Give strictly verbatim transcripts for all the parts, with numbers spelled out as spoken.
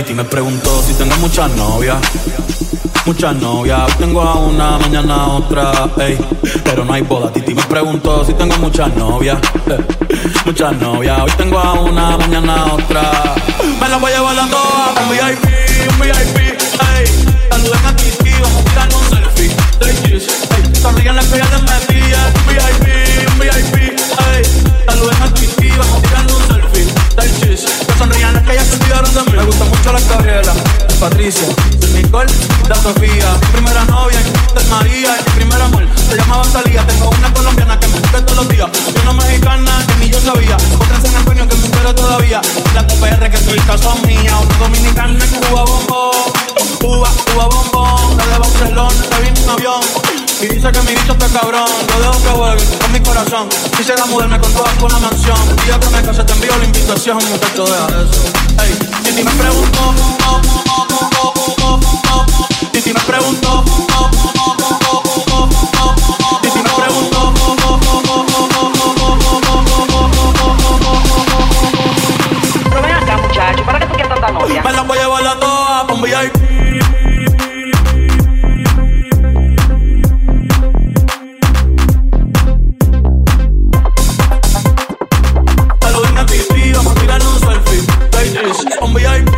Titi me preguntó si tengo muchas novias. Muchas novias, hoy tengo a una, mañana a otra, ey, pero no hay boda. Titi me preguntó si tengo muchas novias, eh, muchas novias, hoy tengo a una, mañana a otra. Me la voy a llevar a todas, un V I P, un V I P, ey. Saluden a Titi, vamos a tirar un selfie. Ey, sonríen las que ya les metí, un V I P, un V I P, ey. Saluden a Titi, vamos a tirar un selfie. Ey, que sonrían las que ya se olvidaron de mí. Me gusta mucho la Gabriela, Patricia, Nicole, la Sofía, mi primera novia, del María, mi primer amor, se llamaba Talía. Tengo una colombiana que me busca todos los días, y una mexicana que ni yo sabía, otra en San Antonio que me espera todavía, la T P R que soy casa mía, una dominicana en Cuba bombón, Cuba, Cuba bombón, la de Barcelona, se vino un avión, y dice que mi bicho está cabrón, yo dejo que juegue con mi corazón, quisiera mudarme con todas con la mansión, el día que me case te envío la invitación, muchacho, deja eso, ey, y si me pregunto, oh, oh, oh, oh, oh, oh, oh, y si me pregunto, oh, oh, oh, oh, oh, oh, oh, y si me pregunto, oh, oh, oh, oh, pero ven acá, muchacho, ¿para qué tú quieres tanta novia? me la voy a llevar a todas pa' un V I P. Saluden a Titi, vamos a tirar un selfie. Ladies, un V I P.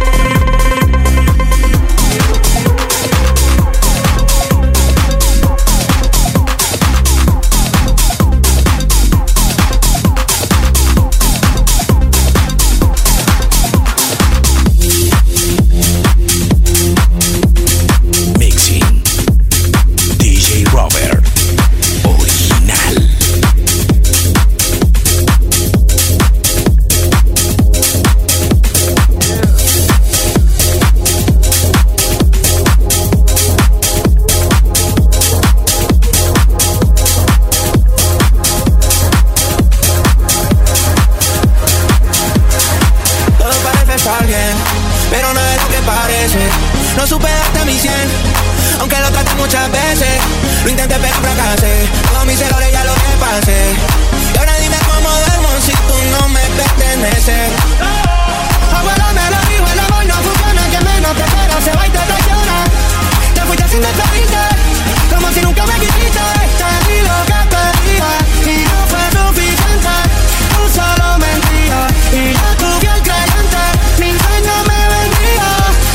No supe darte mi cien, aunque lo traté muchas veces. Lo intenté pero fracasé, todos mis errores ya los repasé. Y ahora dime cómo duermo si tú no me perteneces. Abuelo me lo dijo, el amor no funciona, que menos te espera, se va y te traiciona. Te fuiste sin despedirte, como si nunca me quisiste. Te di lo que pedía y no fue suficiente. Tú solo mentías y yo tu fiel creyente. Mi sueño me vendría.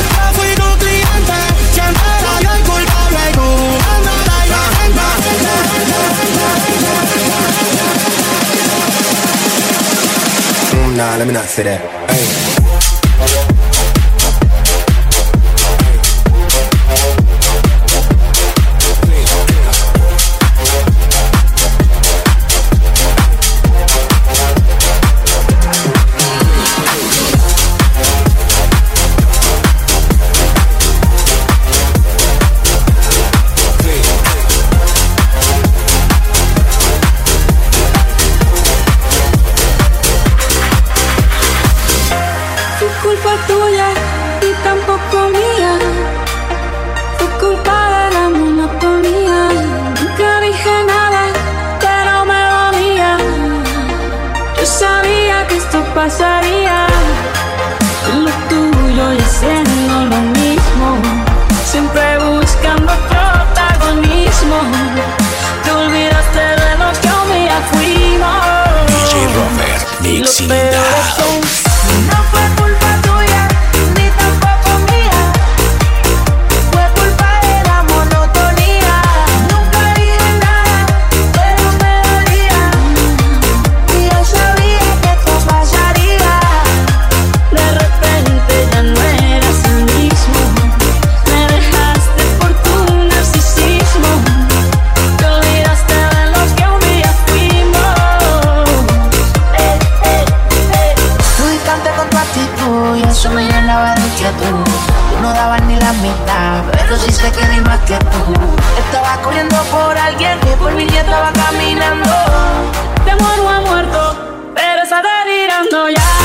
Nah, let me not say that. Hey. Pasaría lo tuyo y haciendo lo mismo, siempre buscando protagonismo. Te olvidaste de lo que un día fuimos. D J Robert, mixing in the house. No fue culpa tuya, ni tampoco mía. Fue culpa de la monotonía. Nunca dije nada, pero me dolía. Y yo sabía que esto pasaría. De repente ya no eras el mismo. Me dejaste por tu narcisismo. Te olvidaste de los que un día fuimos. Eh, eh, eh. Tú distante con tu actitud y eso me llenaba de inquietud. Tú no dabas ni la mitad, pero sí sé que di más que tú. Estaba corriendo por alguien que por mí ya estaba caminando. De amor no ha muerto, pero está delirando ya.